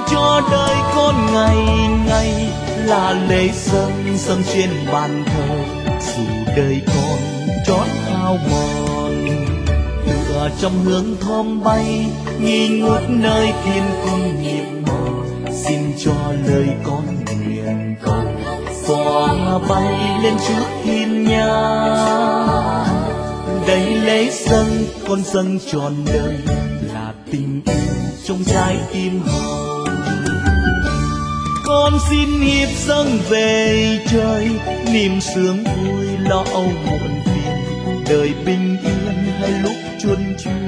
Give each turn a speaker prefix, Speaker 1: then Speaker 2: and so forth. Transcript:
Speaker 1: cho đời con ngày ngày là lễ dâng dâng trên bàn thờ. Dù đời con trót hao mòn, lửa trong hương thơm bay nghi ngút nơi thiên cung nhiệm màu. Xin cho lời con nguyện cầu hoa bay lên trước thiên nhang. Đây lễ dâng con dâng trọn đời là tình yêu trong trái tim hồng. Con xin hiệp dâng về trời niềm sướng vui lo âu muộn phiền, đời bình yên hay lúc chuôn chuy